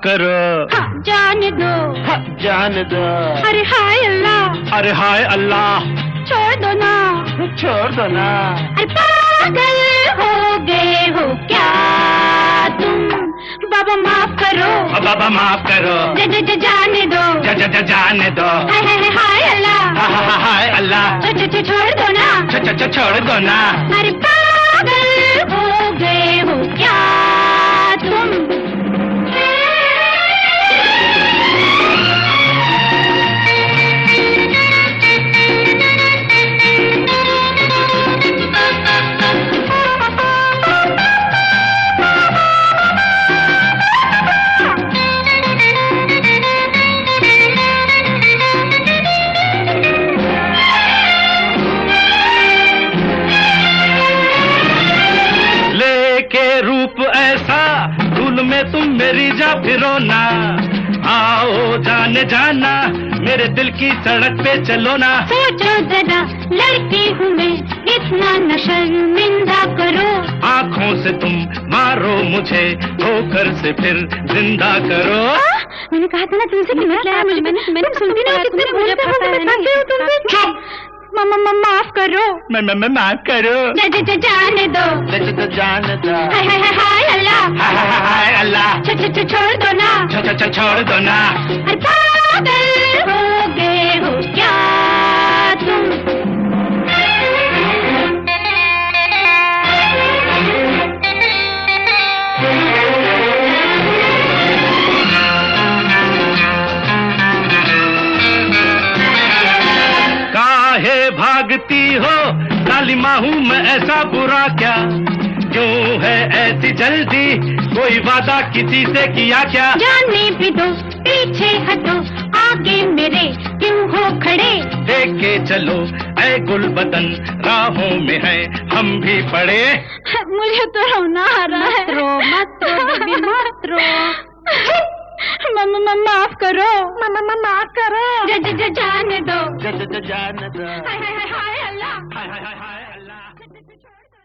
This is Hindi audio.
करो। हाँ, जाने दो। हाँ, जाने दो। अरे हाय अल्लाह। अरे हाय अल्लाह। छोड़ दो ना। छोड़ दो ना। अरे पागल हो गए हो क्या तुम? बाबा माफ करो। बाबा माफ करो। जाने दो। जाने दो। हाय अल्लाह। हाय अल्लाह। छोड़ दो ना। छोड़ दो ना। अरे पागल हो गए हो क्या तुम? रूप ऐसा धूल में तुम मेरी जा फिरो ना। आओ जाने जाना मेरे दिल की सड़क पे चलो ना। सोचो जरा लड़की हूँ मैं, इतना न शर्मिंदा करो। आँखों से तुम मारो मुझे, ठोकर से फिर जिंदा करो। मैंने कहा था ना तुमसे कि मैंने सुनती ना कितने मुझे तुमसे। चुप। मम्मा माफ करो। मैं माफ करो। जाने दो। जाने दो। हाय अल्लाह। हाय अल्लाह। छोड़ दो ना। छोड़ दो ना। अरे पागल हो गए हो क्या तुम? भागती हो काली माहू मैं ऐसा बुरा क्या? क्यों है ऐसी जल्दी, कोई वादा किसी से किया क्या? जाने भी दो, पीछे हटो, आगे मेरे क्यों हो खड़े? देख के चलो ऐ गुल बदन, राहों में है हम भी पड़े। मुझे तो रोना आ रहा है। मत रो। मम्मा माफ करो। मम्मा माफ करो। जाने दो। जाने दो। हाय अल्लाह। हाय अल्लाह।